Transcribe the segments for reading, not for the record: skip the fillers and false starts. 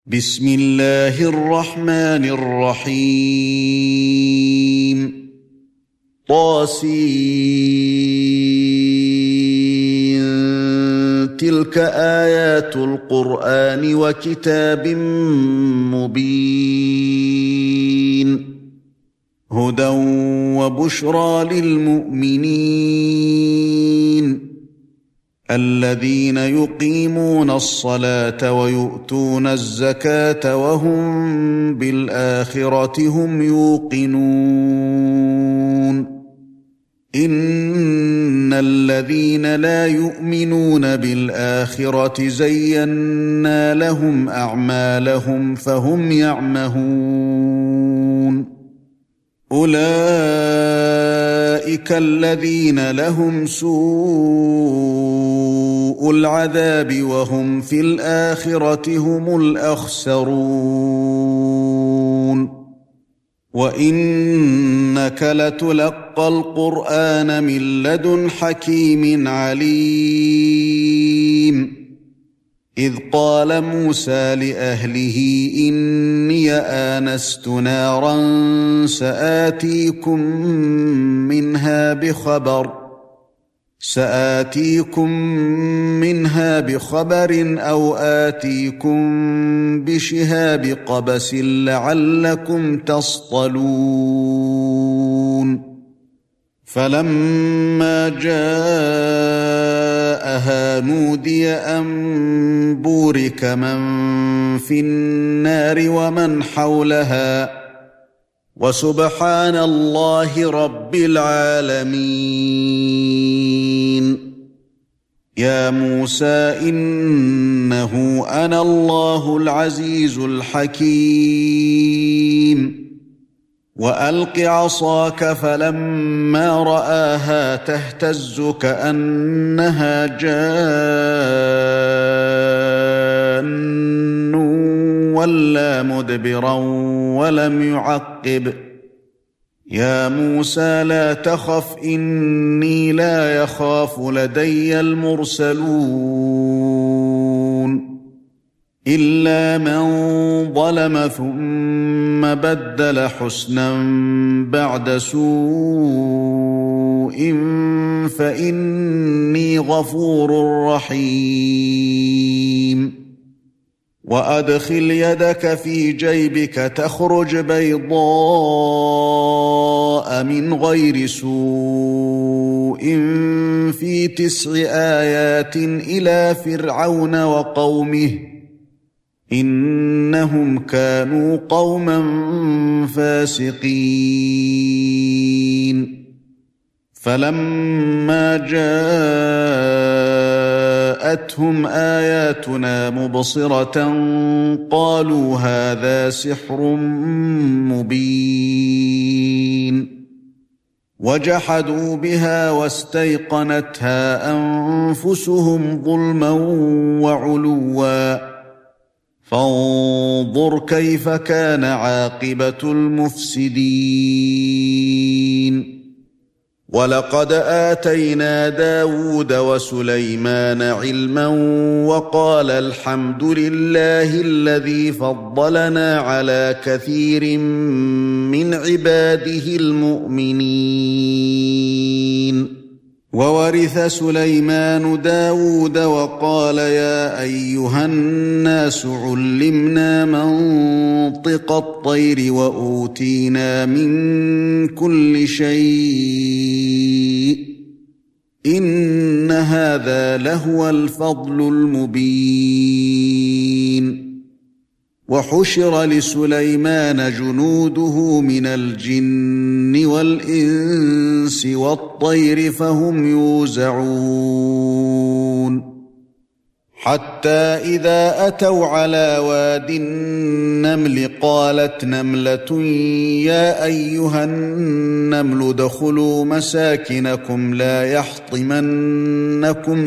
بسم الله الرحمن الرحيم طاسين تلك آيات القرآن وكتاب مبين هدى وبشرى للمؤمنين الذين يقيمون الصلاة ويؤتون الزكاة وهم بالآخرة هم يوقنون إن الذين لا يؤمنون بالآخرة زينا لهم أعمالهم فهم يعمهون أولئك الذين لهم سوء العذاب وهم في الآخرة هم الأخسرون وإنك لتلقى القرآن من لدن حكيم عليم إذ قال موسى لأهله إني آنست نارا سآتيكم منها بخبر أو آتيكم بشهاب قبس لعلكم تصطلون فلما جاءها نودي أن بورك من في النار ومن حولها وسبحان الله رب العالمين يا موسى إنه أنا الله العزيز الحكيم وألق عصاك فلما رآها تهتز كأنها جان ولا مدبرا ولم يعقب يا موسى لا تخف إني لا يخاف لدي المرسلون إلا من ظلم ثم بدل حسنا بعد سوء فإني غفور رحيم وأدخل يدك في جيبك تخرج بيضاء من غير سوء في 9 آيات إلى فرعون وقومه إنهم كانوا قوما فاسقين فلما جاءتهم آياتنا مبصرة قالوا هذا سحر مبين وجحدوا بها واستيقنتها أنفسهم ظلما وعلوا فانظر كيف كان عاقبة المفسدين ولقد آتينا داود وسليمان علما وقال الحمد لله الذي فضلنا على كثير من عباده المؤمنين وورث سليمان داود وقال يا أيها الناس علمنا منطق الطير وأوتينا من كل شيء إن هذا لهو الفضل المبين وحشر لسليمان جنوده من الجن والإنس والطير فهم يوزعون حتى إذا أتوا على واد النمل قالت نملة يا أيها النمل ادخلوا مساكنكم لا يحطمنكم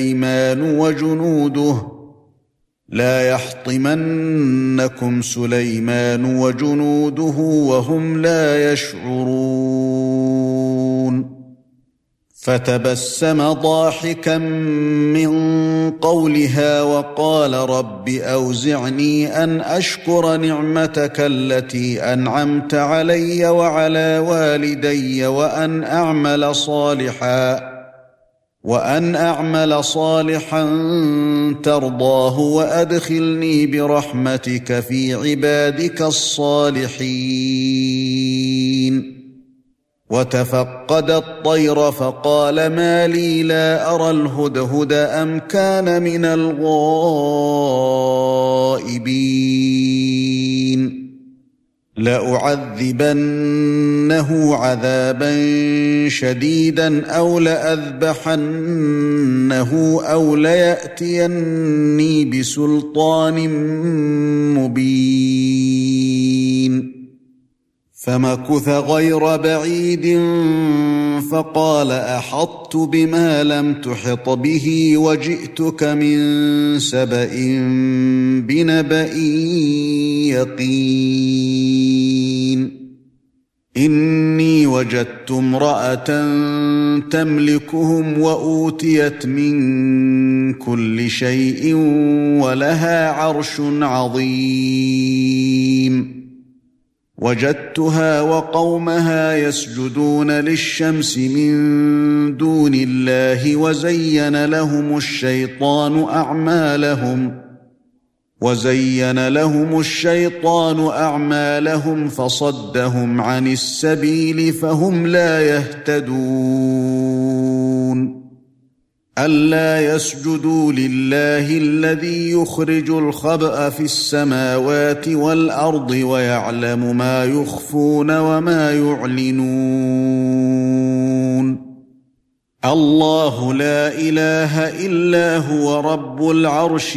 سليمان وجنوده وهم لا يشعرون فتبسم ضاحكا من قولها وقال رب أوزعني أن أشكر نعمتك التي أنعمت علي وعلى والدي وأن أعمل صالحا ترضاه وأدخلني برحمتك في عبادك الصالحين. وتفقد الطير فقال ما لي لا أرى الهدهد أم كان من الغائبين لأعذبنه عذابا شديدا أو لأذبحنه أو ليأتيني بسلطان مبين. فمكث غير بعيد فقال أحطت بما لم تحط به وجئتك من سبأ بنبأ يقين. إني وجدت امرأة تملكهم وأوتيت من كل شيء ولها عرش عظيم. وجدتها وقومها يسجدون للشمس من دون الله وزين لهم الشيطان أعمالهم فصدهم عن السبيل فهم لا يهتدون. ألا يسجدوا لله الذي يخرج الخبأ في السماوات والأرض ويعلم ما يخفون وما يعلنون. الله لا إله إلا هو رب العرش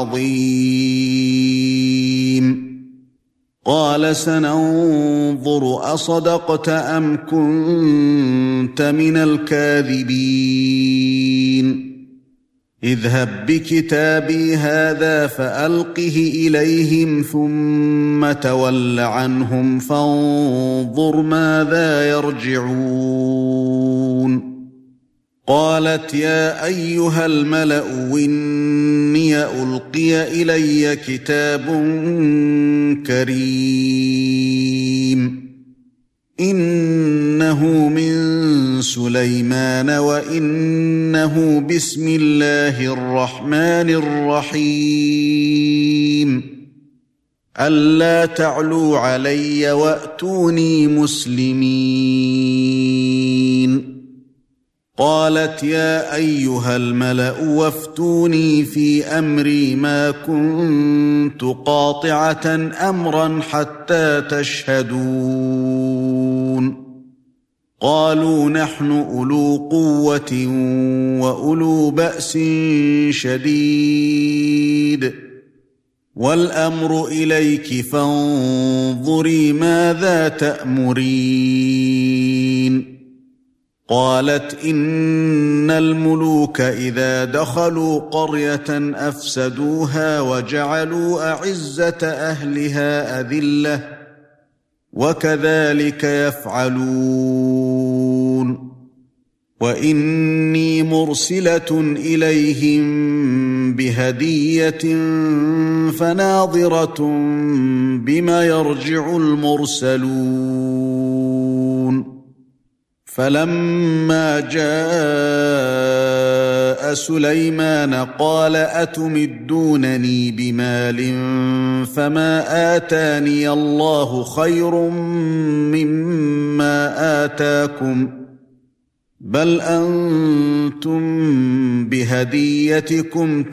العظيم. قال سننظر أصدقت أم كنت من الكاذبين. اذهب بكتابي هذا فألقه إليهم ثم تول عنهم فانظر ماذا يرجعون. قالت يا أيها الملأ إني ألقي إلي كتاب كريم إنه من سليمان وإنه بسم الله الرحمن الرحيم ألا تعلوا علي وأتوني مسلمين. قالت يا أيها الملأ وافتوني في أمري ما كنت قاطعة أمرا حتى تشهدون. قالوا نحن أولو قوة وأولو بأس شديد والأمر إليك فانظري ماذا تأمرين. قالت إن الملوك إذا دخلوا قرية أفسدوها وجعلوا أعزة أهلها أذلة وكذلك يفعلون. وإني مرسلة إليهم بهدية فناظرة بما يرجع المرسلون. فلما جاء سليمان قال أتمدونني بمال فما آتاني الله خير مما آتاكم بل أنتم بهديتكم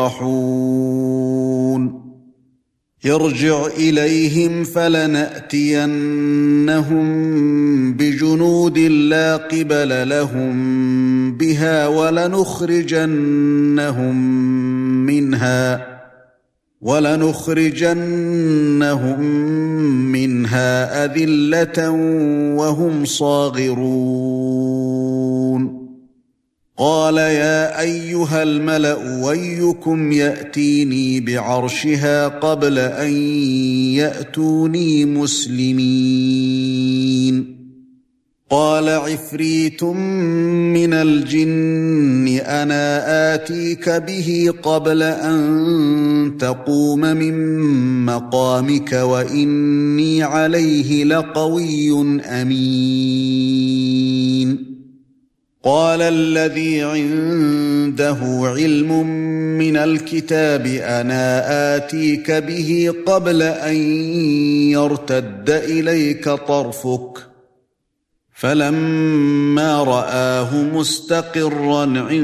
تفرحون. ارجع إليهم فلنأتينهم بجنود لا قبل لهم بها ولنخرجنهم منها أذلة وهم صاغرون. قال يا أيها الملأ أيكم يأتيني بعرشها قبل أن يأتوني مسلمين. قال عفريت من الجن أنا آتيك به قبل أن تقوم من مقامك وإني عليه لقوي أمين. قال الذي عنده علم من الكتاب أنا آتيك به قبل أن يرتد إليك طرفك فلما رآه مستقرا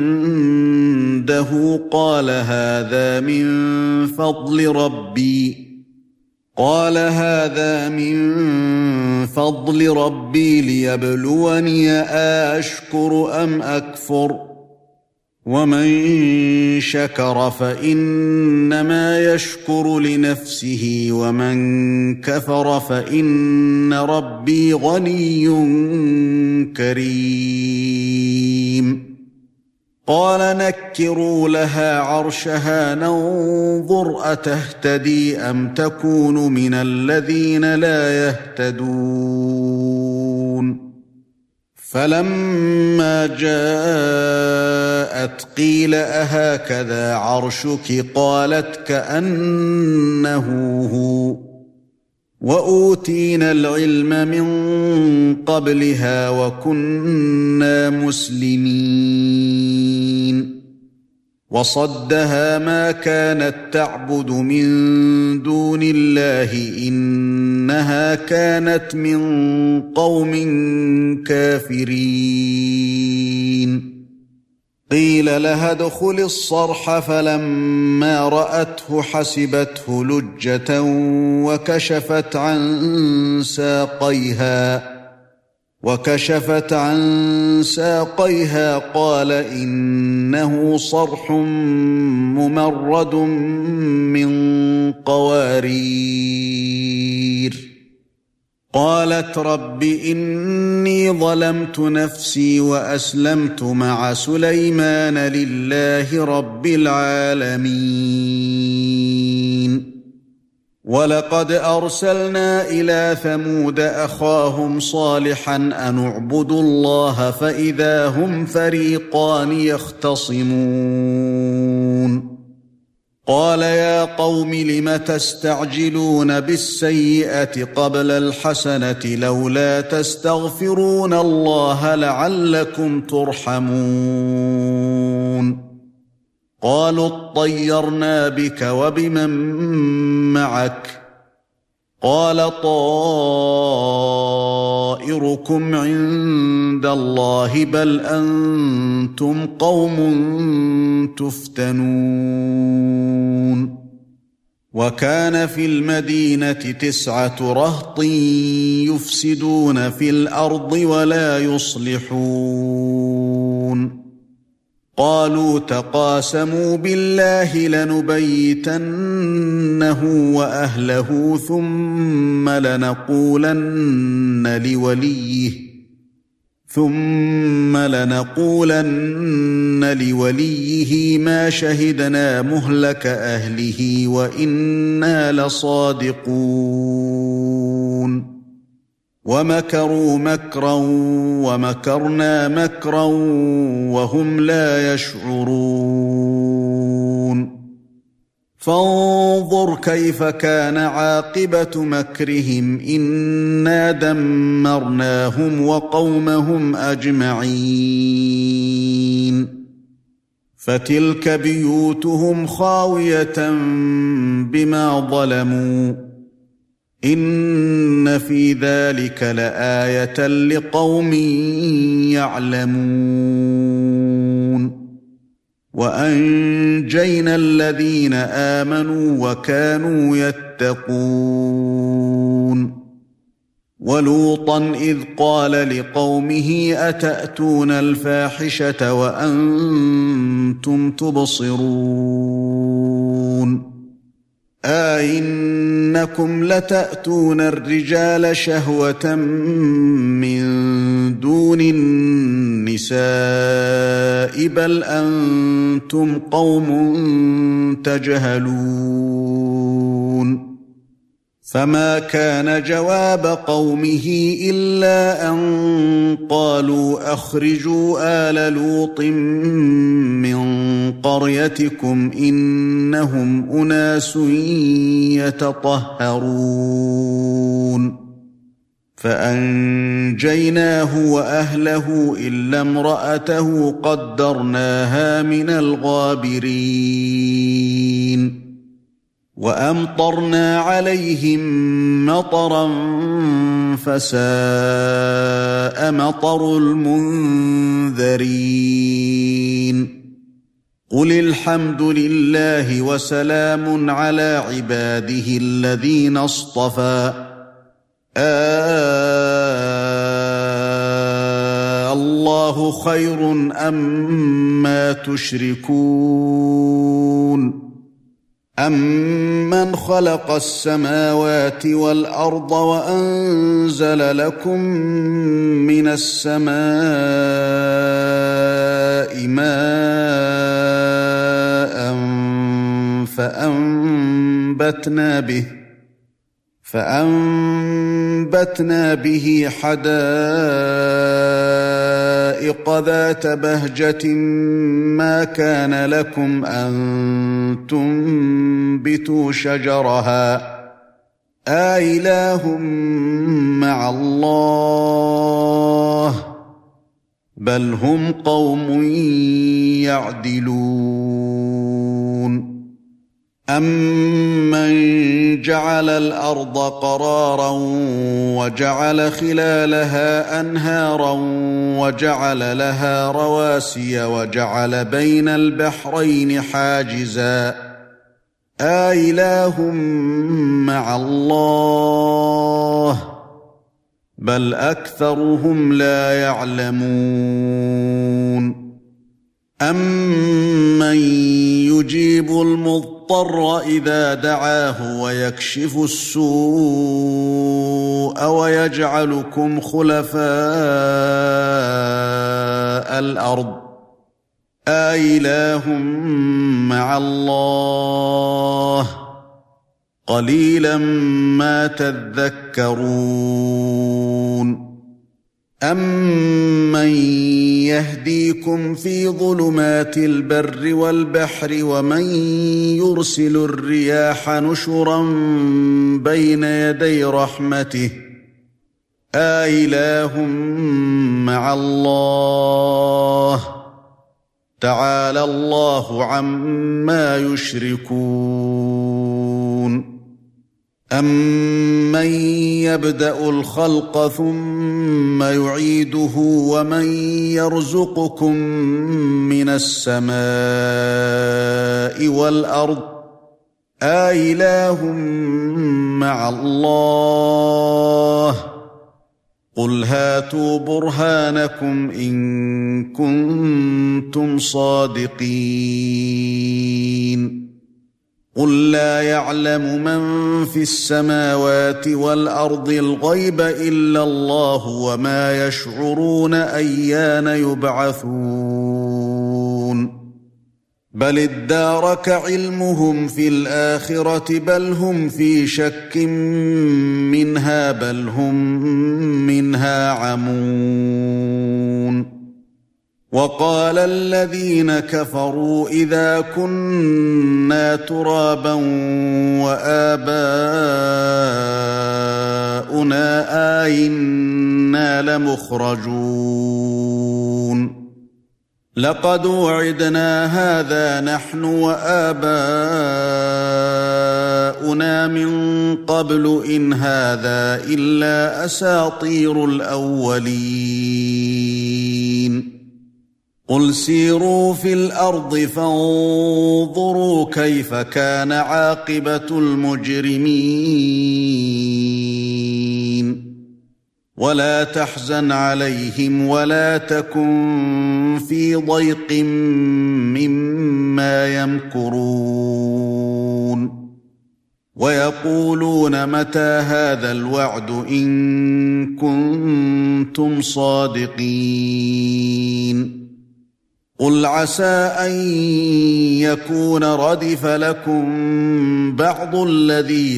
عنده قال هذا من فضل ربي ليبلوني أشكر أم أكفر ومن شكر فإنما يشكر لنفسه ومن كفر فإن ربي غني كريم. قال نكروا لها عرشها ننظر أتهتدي أم تكون من الذين لا يهتدون. فلما جاءت قيل أهكذا عرشك قالت كأنه هو وأوتينا العلم من قبلها وكنا مسلمين. وصدها ما كانت تعبد من دون الله إنها كانت من قوم كافرين. قيل لها ادخل الصرح فلما رأته حسبته لجة وكشفت عن ساقيها قال إنه صرح ممرد من قوارير. قالت رب إني ظلمت نفسي وأسلمت مع سليمان لله رب العالمين. ولقد أرسلنا إلى ثمود أخاهم صالحا أن اعبدوا الله فإذا هم فريقان يختصمون. قال يا قوم لم تستعجلون بالسيئة قبل الحسنة لولا تستغفرون الله لعلكم ترحمون. قالوا اطيرنا بك وبمن معك قال طائركم عند الله بل أنتم قوم تفتنون. وكان في المدينة 9 رهط يفسدون في الأرض ولا يصلحون. قالوا تقاسموا بالله لنبيتنه وأهله ثم لنقولن لوليه ما شهدنا مهلك أهله وإنا لصادقون. ومكروا مكرا ومكرنا مكرا وهم لا يشعرون. فانظر كيف كان عاقبة مكرهم إنا دمرناهم وقومهم أجمعين. فتلك بيوتهم خاوية بما ظلموا إن في ذلك لآية لقوم يعلمون. وأنجينا الذين آمنوا وكانوا يتقون. ولوطا إذ قال لقومه أتأتون الفاحشة وأنتم تبصرون أئنكم لتأتون الرجال شهوة من دون النساء بل أنتم قوم تجهلون. فما كان جواب قومه إلا أن قالوا أخرجوا آل لوط من قريتكم إنهم أناس يتطهرون فأنجيناه وأهله إلا امرأته قدرناها من الغابرين وأمطرنا عليهم مطرا فساء مطر المنذرين قل الحمد لله وسلام على عباده الذين اصطفى الله خير أما تشركون أمن خلق السماوات والأرض وأنزل لكم من السماء ماء فأنبتنا به حدائق ذات بهجة ما كان لكم أن تنبتوا شجرها أإله مع الله بل هم قوم يعدلون أمن جعل الأرض قرارا وجعل خلالها أنهارا وجعل لها رواسي وجعل بين البحرين حاجزا أإله مع الله بل أكثرهم لا يعلمون أمن يجيب المضطر إذا دعاه ويكشف السوء ويجعلكم خلفاء الأرض أإله مع الله قليلا ما تذكرون أمن يهديكم في ظلمات البر والبحر ومن يرسل الرياح نشرا بين يدي رحمته أإله مع الله تعالى الله عما يشركون أمن يبدأ الخلق ثم يعيده ومن يرزقكم من السماء والأرض أإله مع الله قل هاتوا برهانكم إن كنتم صادقين قل لا يعلم من في السماوات والأرض الغيب إلا الله وما يشعرون أيان يبعثون بل ادارك علمهم في الآخرة بل هم في شك منها بل هم منها عمون وقال الذين كفروا إذا كنا ترابا وآباؤنا أئنا لمخرجون لقد وعدنا هذا نحن وآباؤنا من قبل إن هذا إلا أساطير الأولين قل سيروا في الأرض فانظروا كيف كان عاقبة المجرمين ولا تحزن عليهم ولا تكن في ضيق مما يمكرون ويقولون متى هذا الوعد إن كنتم صادقين قل عسى أن يكون ردف لكم بعض الذي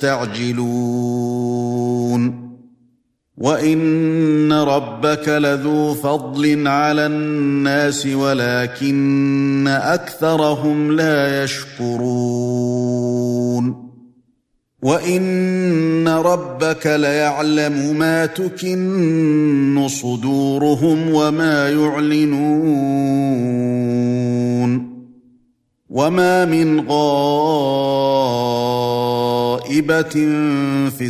تستعجلون وإن ربك لذو فضل على الناس ولكن أكثرهم لا يشكرون وإن ربك ليعلم ما تكن صدورهم وما يعلنون وما من غائبة في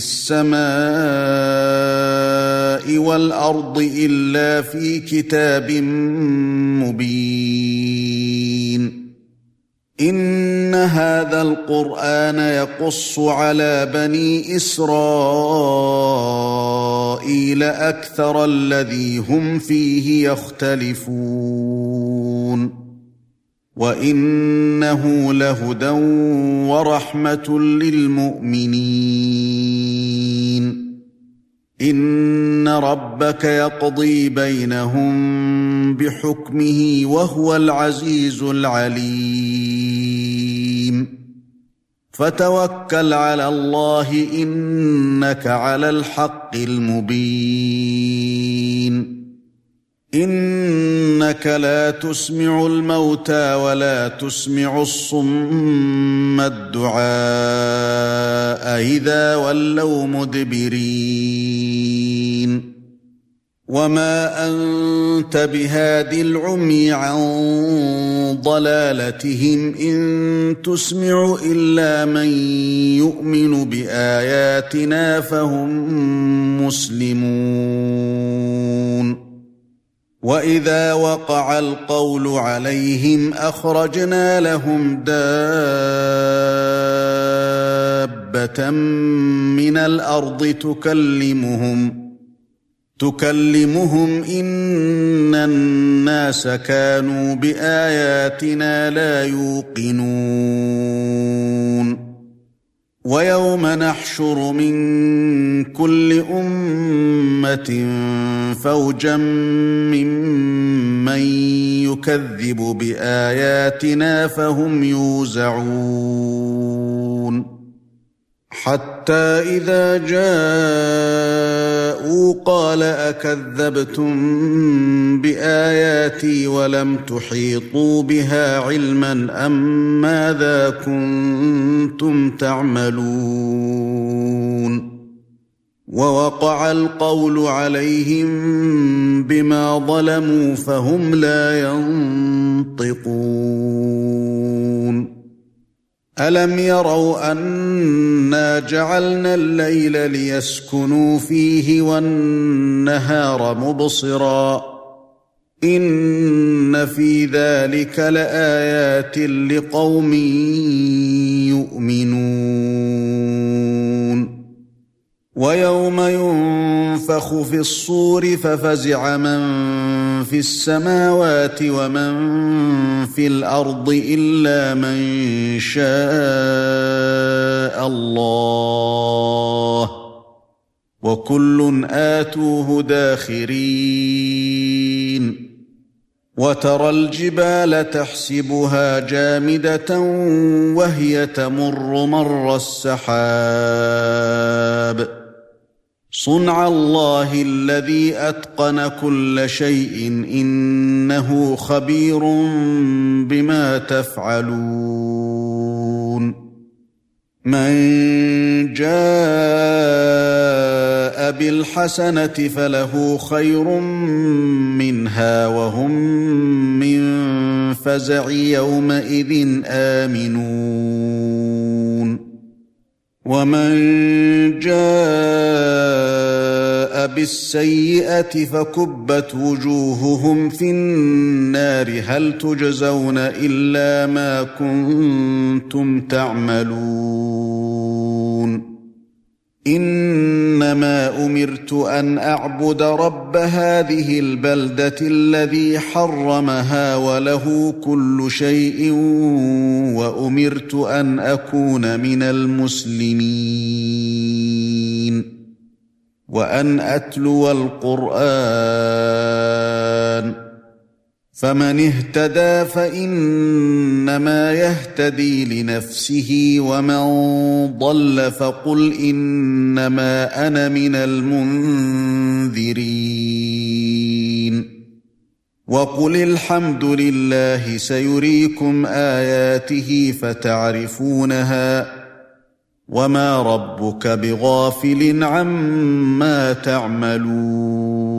السماء والأرض إلا في كتاب مبين إن هذا القرآن يقص على بني إسرائيل أكثر الذي هم فيه يختلفون وإنه لهدى ورحمة للمؤمنين إن ربك يقضي بينهم بحكمه وهو العزيز العليم فتوكل على الله إنك على الحق المبين إنك لا تسمع الموتى ولا تسمع الصم الدعاء إذا ولوا مدبرين وما أنت بهاد العمي عن ضلالتهم إن تسمع إلا من يؤمن بآياتنا فهم مسلمون وإذا وقع القول عليهم أخرجنا لهم دابة من الأرض تكلمهم إن الناس كانوا بآياتنا لا يوقنون ويوم نحشر من كل أمة فوجا ممن يكذب بآياتنا فهم يوزعون حتى إذا جاءوا قال أكذبتم بآياتي ولم تحيطوا بها علما أم ماذا كنتم تعملون ووقع القول عليهم بما ظلموا فهم لا ينطقون ألم يروا أنا جعلنا الليل ليسكنوا فيه والنهار مبصرا إن في ذلك لآيات لقوم يؤمنون ويوم ينفخ في الصور ففزع من في السماوات ومن في الأرض إلا من شاء الله وكل آتوه داخرين وترى الجبال تحسبها جامدة وهي تمر مر السحاب صنع الله الذي أتقن كل شيء إنه خبير بما تفعلون من جاء بالحسنة فله خير منها وهم من فزع يومئذ آمنون ومن جاء بالسيئة فكبت وجوههم في النار هل تجزون إلا ما كنتم تعملون إنما أمرت أن أعبد رب هذه البلدة الذي حرمها وله كل شيء وأمرت أن أكون من المسلمين وأن أتلو القرآن فمن اهتدى فإنما يهتدي لنفسه ومن ضل فقل إنما أنا من المنذرين وقل الحمد لله سيريكم آياته فتعرفونها وما ربك بغافل عما تعملون